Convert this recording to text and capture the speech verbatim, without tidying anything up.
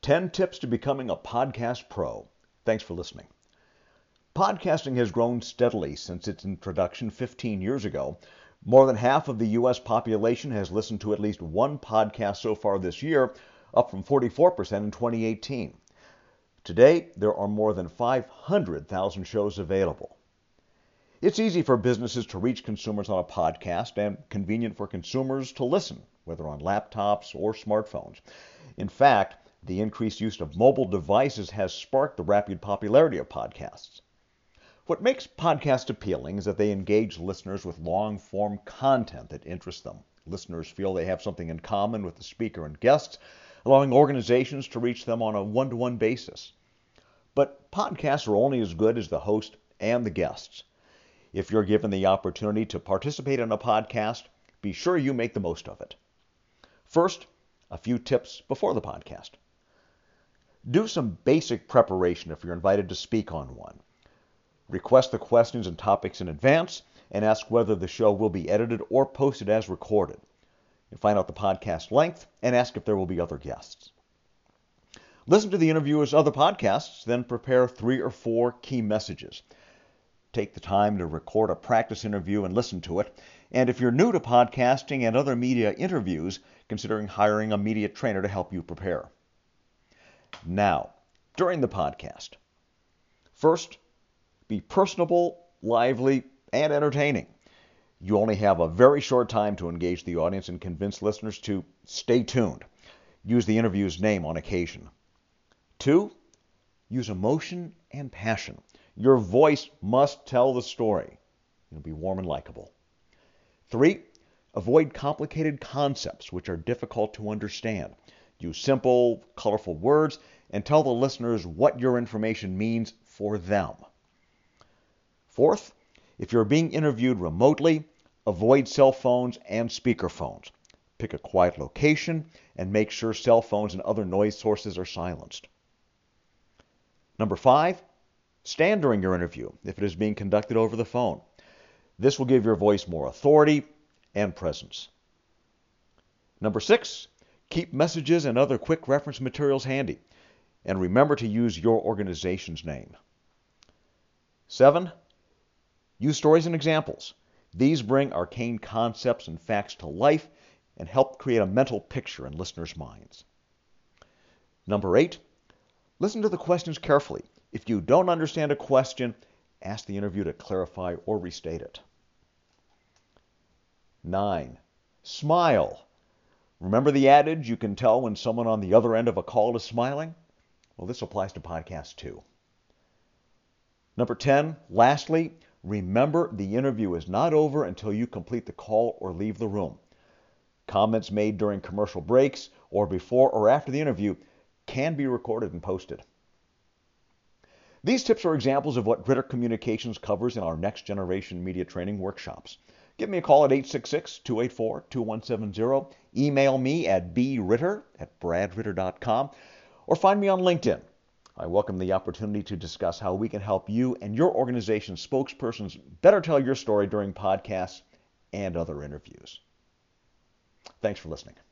ten tips to becoming a podcast pro. Thanks for listening. Podcasting has grown steadily since its introduction fifteen years ago. More than half of the U S population has listened to at least one podcast so far this year, up from forty-four percent in twenty eighteen. Today, there are more than five hundred thousand shows available. It's easy for businesses to reach consumers on a podcast and convenient for consumers to listen, whether on laptops or smartphones. In fact, the increased use of mobile devices has sparked the rapid popularity of podcasts. What makes podcasts appealing is that they engage listeners with long-form content that interests them. Listeners feel they have something in common with the speaker and guests, allowing organizations to reach them on a one-to-one basis. But podcasts are only as good as the host and the guests. If you're given the opportunity to participate in a podcast, be sure you make the most of it. First, a few tips before the podcast. Do some basic preparation if you're invited to speak on one. Request the questions and topics in advance and ask whether the show will be edited or posted as recorded. And find out the podcast length and ask if there will be other guests. Listen to the interviewer's other podcasts, then prepare three or four key messages. Take the time to record a practice interview and listen to it. And if you're new to podcasting and other media interviews, considering hiring a media trainer to help you prepare. Now, during the podcast, first, be personable, lively, and entertaining. You only have a very short time to engage the audience and convince listeners to stay tuned. Use the interview's name on occasion. Two, use emotion and passion. Your voice must tell the story. It'll be warm and likable. Three, avoid complicated concepts which are difficult to understand. Use simple, colorful words and tell the listeners what your information means for them. Fourth, if you're being interviewed remotely, avoid cell phones and speakerphones. Pick a quiet location and make sure cell phones and other noise sources are silenced. Number five, stand during your interview if it is being conducted over the phone. This will give your voice more authority and presence. Number six, keep messages and other quick reference materials handy. And remember to use your organization's name. Seven, use stories and examples. These bring arcane concepts and facts to life and help create a mental picture in listeners' minds. Number eight, listen to the questions carefully. If you don't understand a question, ask the interviewer to clarify or restate it. Nine, smile. Remember the adage, you can tell when someone on the other end of a call is smiling? Well, this applies to podcasts too. Number ten, lastly, remember the interview is not over until you complete the call or leave the room. Comments made during commercial breaks or before or after the interview can be recorded and posted. These tips are examples of what Ritter Communications covers in our Next Generation Media Training workshops. Give me a call at eight six six, two eight four, two one seven zero. Email me at b ritter at brad ritter dot com or find me on LinkedIn. I welcome the opportunity to discuss how we can help you and your organization's spokespersons better tell your story during podcasts and other interviews. Thanks for listening.